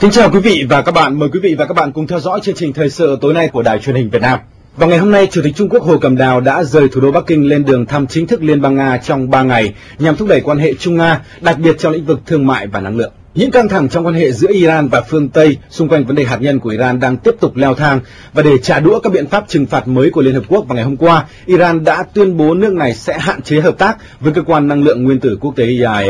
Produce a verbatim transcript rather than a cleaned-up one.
Kính chào quý vị và các bạn, mời quý vị và các bạn cùng theo dõi chương trình thời sự tối nay của Đài Truyền hình Việt Nam. Vào ngày hôm nay, Chủ tịch Trung Quốc Hồ Cẩm Đào đã rời thủ đô Bắc Kinh lên đường thăm chính thức Liên bang Nga trong ba ngày nhằm thúc đẩy quan hệ Trung-Nga, đặc biệt trong lĩnh vực thương mại và năng lượng. Những căng thẳng trong quan hệ giữa Iran và phương Tây xung quanh vấn đề hạt nhân của Iran đang tiếp tục leo thang, và để trả đũa các biện pháp trừng phạt mới của Liên Hợp Quốc vào ngày hôm qua, Iran đã tuyên bố nước này sẽ hạn chế hợp tác với cơ quan năng lượng nguyên tử quốc tế i a e a.